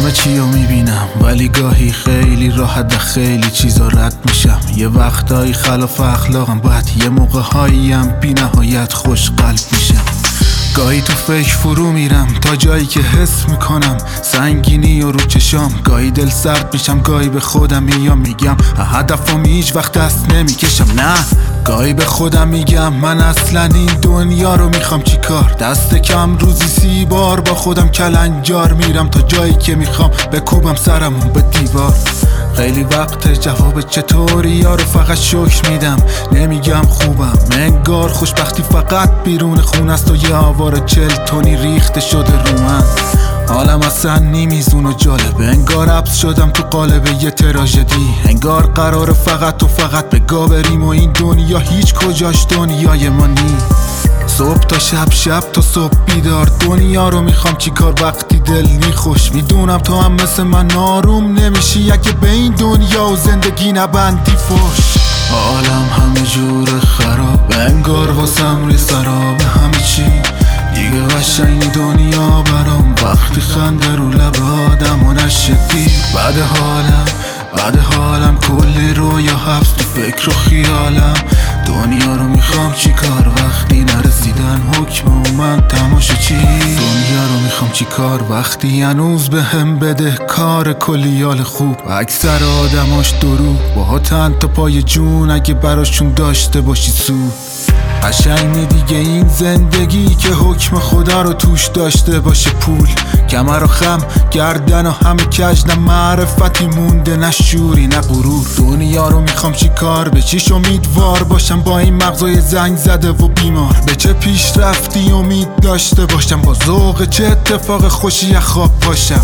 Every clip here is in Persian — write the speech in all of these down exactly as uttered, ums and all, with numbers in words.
همه چی رو میبینم ولی گاهی خیلی راحت و خیلی چیزا رد میشم. یه وقتایی خلاف اخلاقم، باید یه موقع هاییم بی نهایت خوش قلب میشم. گاهی تو فکر فرو میرم تا جایی که حس میکنم سنگینی و رو چشام. گاهی دل سرد میشم، گاهی به خودم میام میگم هدفم هیچ وقت دست نمیکشم. نه گاهی به خودم میگم من اصلا این دنیا رو میخوام چی کار. دست کم روزی سی بار با خودم کلنجار میرم تا جایی که میخوام بکوبم سرمون به دیوار. خیلی وقت جواب چطوری یا رو فقط شکر میدم، نمیگم خوبم. انگار خوشبختی فقط بیرون خون است و یه آوار چل تونی ریخته شده رو من. حالم اصلا نیمیزون و جالبه، انگار عبس شدم تو قالب یه تراژدی. انگار قراره فقط و فقط به گا بریم و این دنیا هیچ کجاش دنیای ما نی. صبح تا شب، شب تا صبح بیدار، دنیا رو میخوام چی کار وقتی دل نی خوش. میدونم تو هم مثل من آروم نمیشی اگه به این دنیا و زندگی نبندی فوش. حالم همه جور خراب، انگار واسم ری سراب همه چی دیگه قشنگ دنیا برام وقتی خنده رو لب آدم و نشدی. بعد حالم بعد حالم کلی رویا حبس تو فکر و خیالم. دنیا رو میخوام چی کار وقتی نرسیدن حکم و من تماشا چی. دنیا رو میخوام چی کار وقتی هنوز به هم بده کار کلیال خوب. اکثر آدماش درو با تن تا پای جون اگه براشون داشته باشی سود. قشنگ دیگه این زندگی که حکم خدا رو توش داشته باشه پول. کمر و خم گردن و همه کج، نه معرفتی مونده نه شوری نه غرور. دنیا رو میخوام چی کار، به چیش امیدوار باشم با این مغزای زنگ زده و بیمار. به چه پیشرفتی امید داشته باشم، با ذوق چه اتفاق خوشی از خواب پاشم.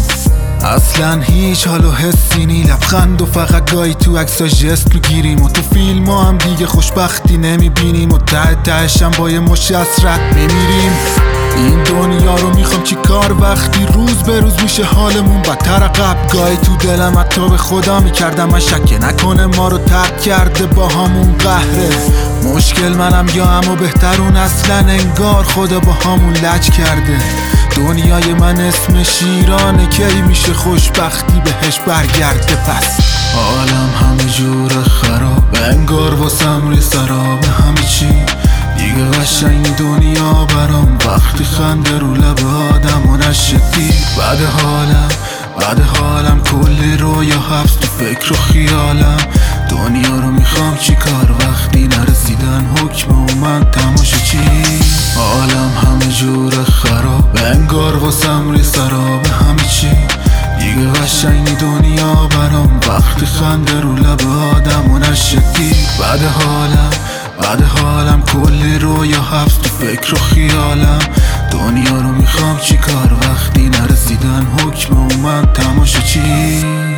اصلا هیچ حال و حسی نی، لبخند و فقط گاهی تو عکسا ژست میگیریم و تو فیلم ها هم دیگه خوشبختی نمیبینیم و ته تهشم با یه مش حسرت میمیریم. این دنیا رو میخوام چی کار وقتی روز به روز میشه حالمون بدتر قبل. گاهی تو دلم حتی به خدا میکردم من شکه نکنه ما رو ترک کرده با همون قهره. مشکل منم یا اما بهترون اصلا انگار خدا با همون لج کرده. دنیای من اسمش ایرانه، کی میشه خوشبختی بهش برگرده پس. حالم همه جور خراب، انگار واسم ری سراب همه چی دیگه قشنگ دنیا برام وقتی خنده رو لب آدم و نشدی. بعد حالم بعد حالم کلی رویا حبس تو فکر و خیالم. دنیا رو میخوام چی کار وقتی نرسیدن حکم و من تماشا چی. حالم همه جور خراب، انگار واسم ری سراب همه چی دیگه قشنگ دنیا برام وقتی خنده رو لب آدم و نشدی. بعد حالم بعد حالم کلی رویا حبس تو فکر و خیالم. دنیا رو میخوام چی کار وقتی نرسیدن حکم و من تماشا چی.